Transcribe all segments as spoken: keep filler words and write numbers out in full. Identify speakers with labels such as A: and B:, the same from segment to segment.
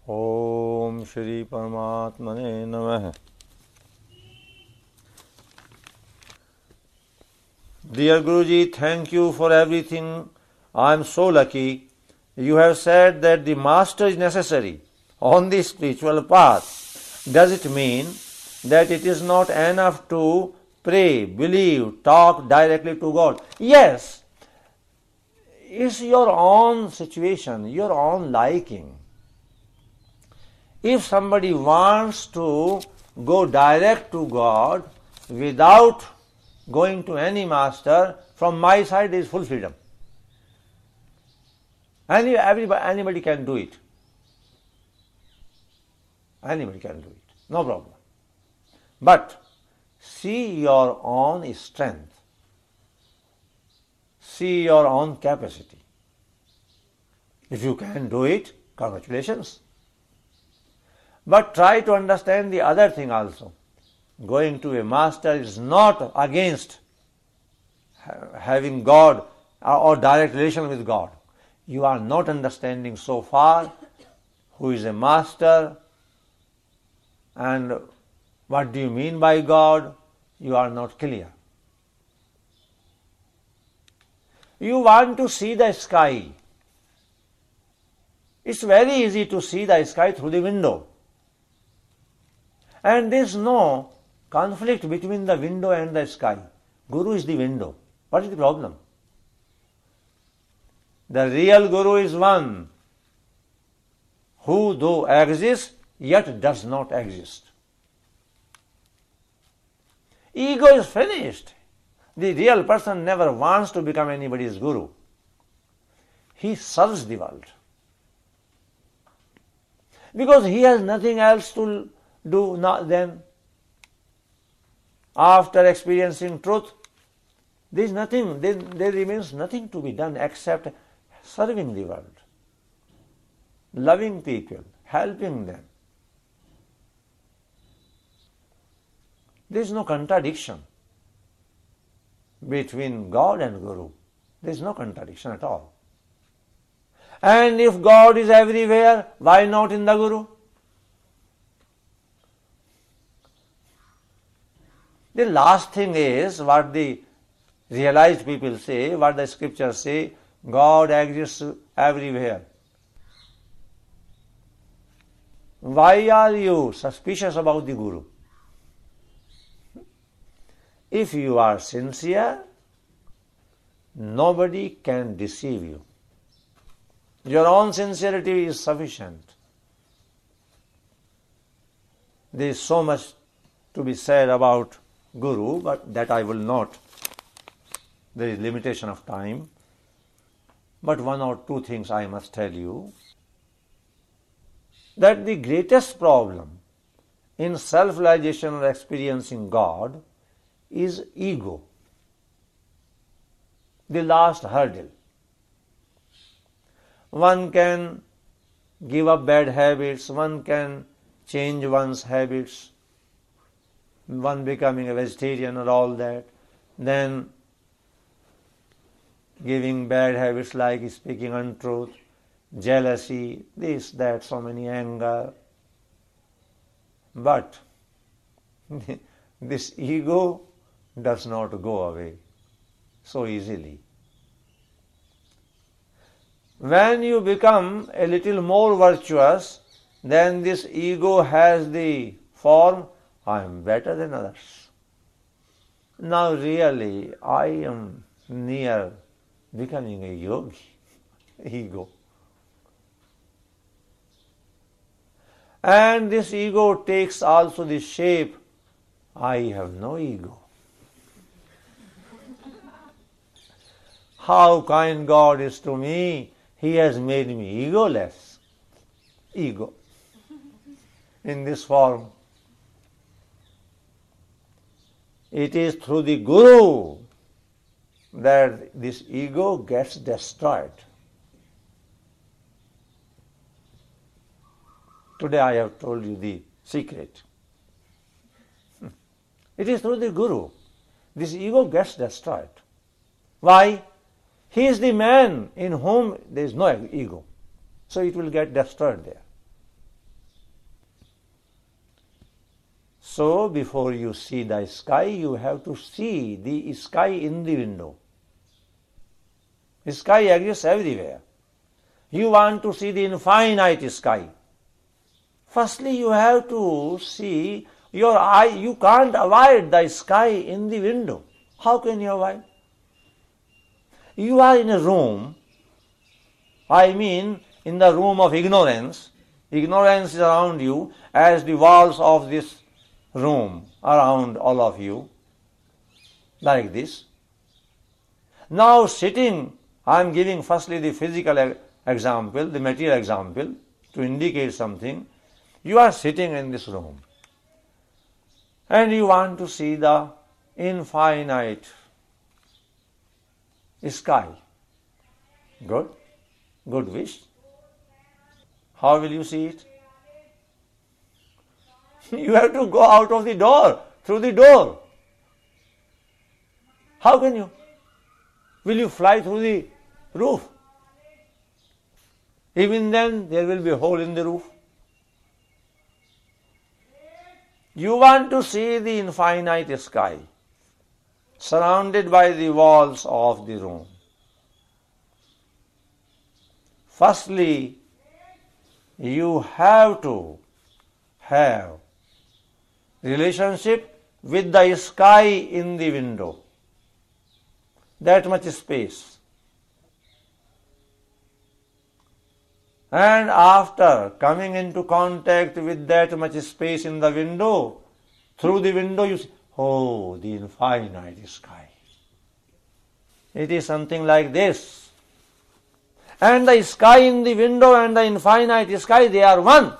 A: Om Shri Paramatmane Namah. Dear Guruji, thank you for everything. I am so lucky. You have said that the master is necessary on the spiritual path. Does it mean that it is not enough to pray, believe, talk directly to God? Yes. It's your own situation, your own liking. If somebody wants to go direct to God without going to any master, from my side there is full freedom. Any, everybody, anybody can do it. Anybody can do it. No problem. But see your own strength. See your own capacity. If you can do it, congratulations. But try to understand the other thing also. Going to a master is not against having God or direct relation with God. You are not understanding so far who is a master and what do you mean by God. You are not clear. You want to see the sky. It's very easy to see the sky through the window. And there is no conflict between the window and the sky. Guru is the window. What is the problem? The real Guru is one who though exists, yet does not exist. Ego is finished. The real person never wants to become anybody's Guru. He serves the world. Because he has nothing else to do not then. After experiencing truth, there is nothing, there, there remains nothing to be done except serving the world, loving people, helping them. There is no contradiction between God and Guru. There is no contradiction at all. And if God is everywhere, why not in the Guru? The last thing is what the realized people say, what the scriptures say, God exists everywhere. Why are you suspicious about the Guru? If you are sincere, nobody can deceive you. Your own sincerity is sufficient. There is so much to be said about Guru, but that I will not. There is limitation of time. But one or two things I must tell you. That the greatest problem in self-realization or experiencing God is ego. The last hurdle. One can give up bad habits, one can change one's habits, one becoming a vegetarian or all that, then giving bad habits like speaking untruth, jealousy, this, that, so many anger. But this ego does not go away so easily. When you become a little more virtuous, then this ego has the form, I am better than others. Now really, I am near becoming a yogi. Ego. And this ego takes also the shape, I have no ego. How kind God is to me, He has made me egoless. Ego. In this form. It is through the Guru that this ego gets destroyed. Today I have told you the secret. It is through the Guru. This ego gets destroyed. Why? He is the man in whom there is no ego. So it will get destroyed there. So before you see the sky, you have to see the sky in the window. The sky exists everywhere. You want to see the infinite sky. Firstly, you have to see your eye. You can't avoid the sky in the window. How can you avoid? You are in a room, I mean in the room of ignorance. Ignorance is around you as the walls of this room around all of you, like this. Now sitting, I am giving firstly the physical example, the material example, to indicate something. You are sitting in this room and you want to see the infinite sky. Good, good wish. How will you see it? You have to go out of the door, through the door. How can you? Will you fly through the roof? Even then, there will be a hole in the roof. You want to see the infinite sky, surrounded by the walls of the room. Firstly, you have to have relationship with the sky in the window. That much space. And after coming into contact with that much space in the window, through the window you see, oh, the infinite sky. It is something like this. And the sky in the window and the infinite sky, they are one.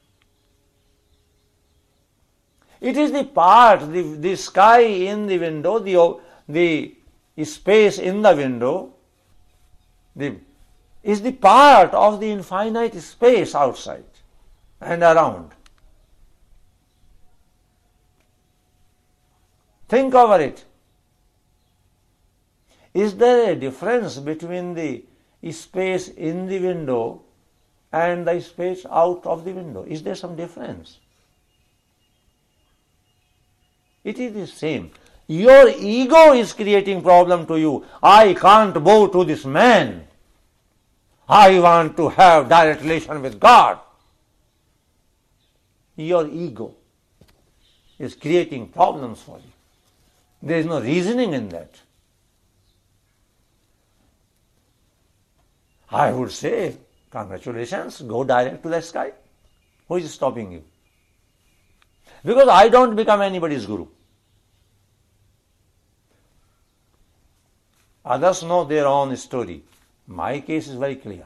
A: It is the part, the, the sky in the window, the, the space in the window, the, is the part of the infinite space outside and around. Think over it. Is there a difference between the space in the window and the space out of the window? Is there some difference? It is the same. Your ego is creating problem to you. I can't bow to this man. I want to have direct relation with God. Your ego is creating problems for you. There is no reasoning in that. I would say, congratulations, go direct to the sky. Who is stopping you? Because I don't become anybody's guru. Others know their own story. My case is very clear.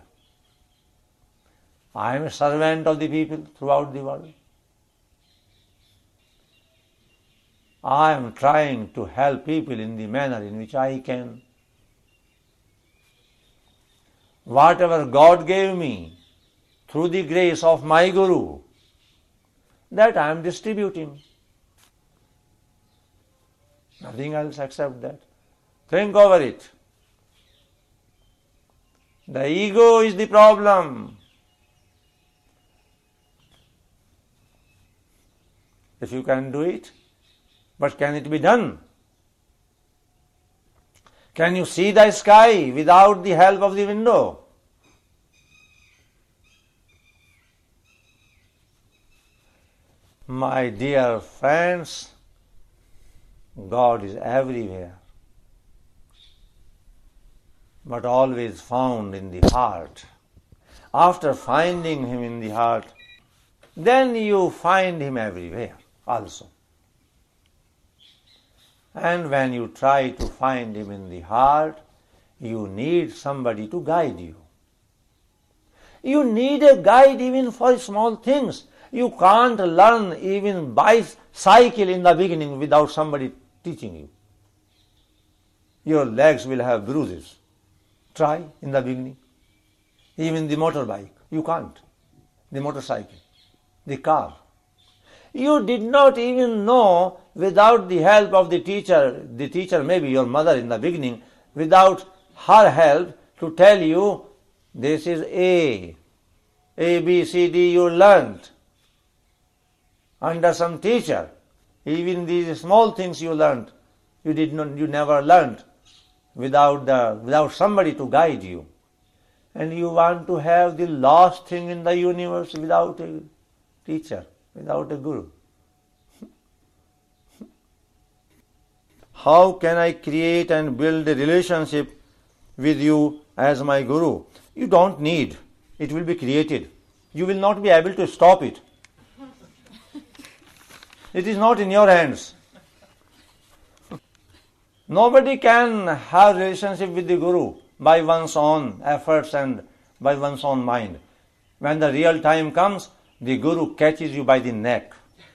A: I am a servant of the people throughout the world. I am trying to help people in the manner in which I can. Whatever God gave me through the grace of my Guru, that I am distributing. Nothing else except that. Think over it. The ego is the problem. If you can do it, but can it be done? Can you see the sky without the help of the window? My dear friends, God is everywhere, but always found in the heart. After finding Him in the heart, then you find Him everywhere also. And when you try to find Him in the heart, you need somebody to guide you. You need a guide even for small things. You can't learn even bicycle in the beginning without somebody teaching you. Your legs will have bruises. Try in the beginning. Even the motorbike, you can't. The motorcycle, the car. You did not even know without the help of the teacher, the teacher maybe your mother in the beginning, without her help to tell you, this is A, A, B, C, D you learned under some teacher. Even these small things you learned, you did not, you never learned without the without somebody to guide you. And you want to have the last thing in the universe without a teacher, without a guru. How can I create and build a relationship with you as my guru? You don't need. It will be created. You will not be able to stop it. It is not in your hands. Nobody can have relationship with the guru by one's own efforts and by one's own mind. When the real time comes, the guru catches you by the neck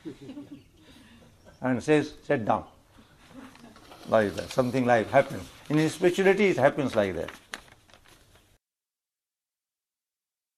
A: and says, sit down. Like that. Something like happens. In spirituality, it happens like that.